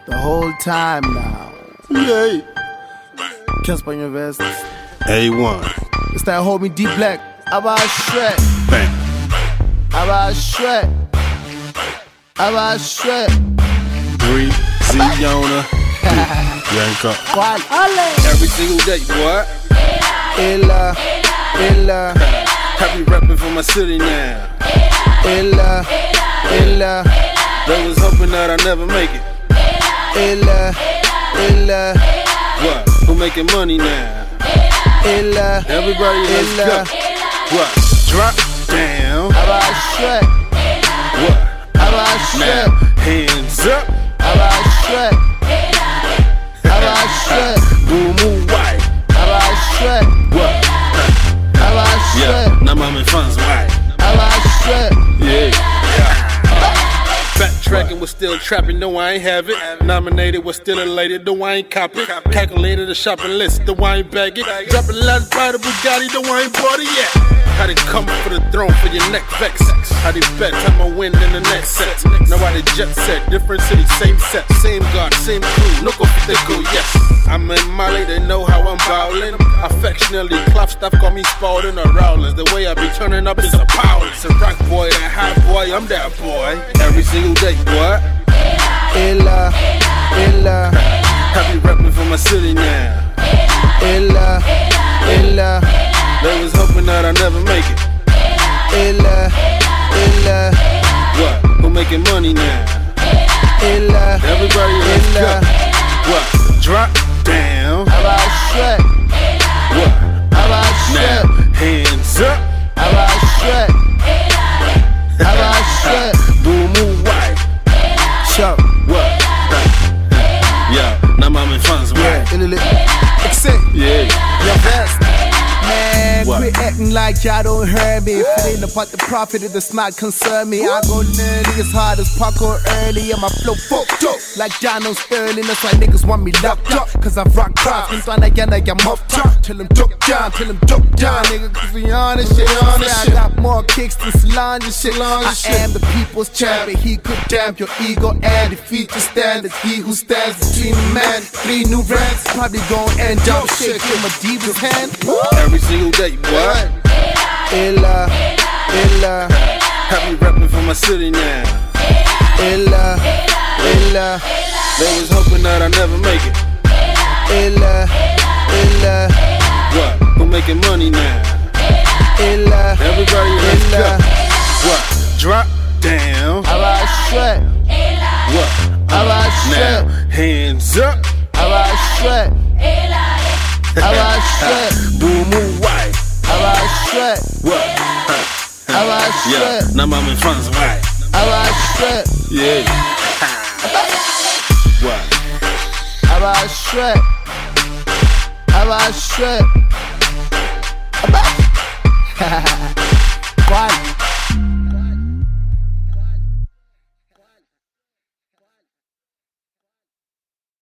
the whole time now. Yeah. Casper Invest. A1. It's that homie D Black. About Shrek. Bang. About Shrek. About Shrek. 3 Ziona. Yanka. Qual? Every single day, what? Ella. I be rapping for my city now. Ella. They was hoping that I never make it. Ella. What? Who making money now? Ella. Everybody, let's Ella. go. What? Drop down. About Shrek. What? About Now, Shrek. hands up. About Shrek. About Shrek. Boom, boom, white. About Shrek. What? About Yeah, Shrek. now I'm in funds, white. About Shrek. Yeah. Backtracking was still trapping, no I ain't have it. Nominated was still elated, no I ain't cop it. Calculated the shopping list, no I ain't bag it. Dropping last by the Bugatti, no I ain't bought it yet. How they come for the throne for your neck vex? How they bet time I win in the next set? Now why they jet set, different city, same set, same guard, same crew, no go, yes. I'm in Mali, they know how I'm bowling. Affectionately, Clough stuff call me Spalding or Rowlands. The way I be turning up is a power. It's a rock boy, that hot boy, I'm that boy. Every single day, what? Ella. I be rapping for my city now. Ella. They was hoping that I never make it. Ella. What? Who making money now? Ella. Everybody, let's go. What? Drop down. About Shrek. What? About Now, Shrek. hands up. About Shrek. About Shrek. Boom, boom, white. Chuck. What? Yeah, now I'm in funds, Yeah. white. Exit. Yeah. Your best. Man, What? quit acting like y'all don't hear me. If it ain't about the profit, it does not concern me. I go early as hard as parkour early, and my flow fucked up like Donald Sterling. That's why niggas want me locked up, cause I've rocked cross. Been trying again, I get muffed up. Till them duck down, nigga, cause we on this shit. I got more kicks than Solange and shit. I am the people's champion. He could damp your ego and defeat your standards. He who stands between the man, 3 new rants, probably gon' end up shaking my diva's hand. Every single day, what? Ella. I be rapping for my city now. Ella. They was hoping that I never make it. Ella. What? Who making money now? Ella. Everybody, let's go. What? Drop down. About Shrek. What? About Now, Shrek. hands up. About Shrek. About Shrek. Boom, boom, white. About Shrek. What? About Yeah, Shrek. now I'm in funds, white. About Shrek. Yeah. What? About Shrek. About Shrek. About